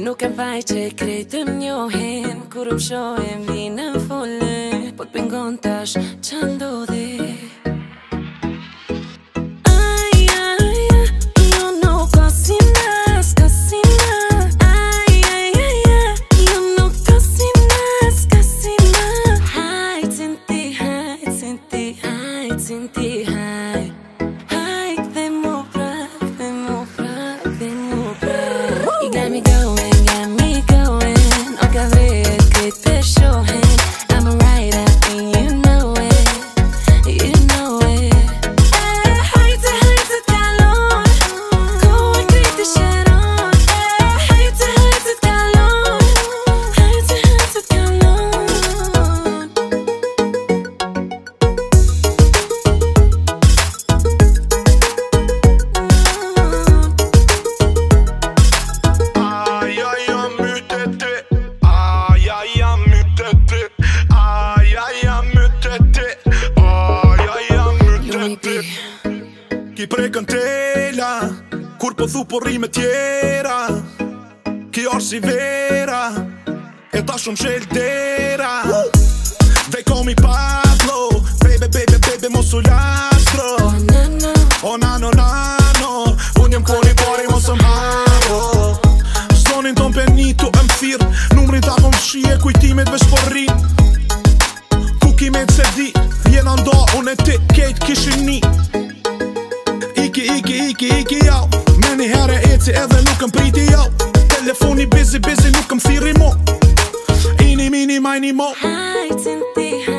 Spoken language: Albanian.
Nuk e vaj që krejt të m'njohin Kur më shohin vinë në folin Po t'pingon tash që ndodhi Sinti haj Haj, dhe mu prap, dhe mu prap, dhe mu prap You got me going O ka vret krejt të shohin I'm a rider and you know it Hajtë t'kallon Koha krejt të sharon Hajtë t'kallon Hajtë t'kallon Ki prekën tela Kur po thu po rime tjera Ki është si vera E ta shumë shel dera They call me Pablo Baby mos u lastro O nano Unë jem koni pari mos më haro Stonin ton penitu e m'thir Numrin ta kom shie kujtimet veç po rrin Kukimet se di Jena ndo unë e ti kejt kishin ni Iki jau Me një herë eci edhe nuk m'priti jau Telefoni busy nuk m'thiri mo Ini mini majni mo Hajtë sinti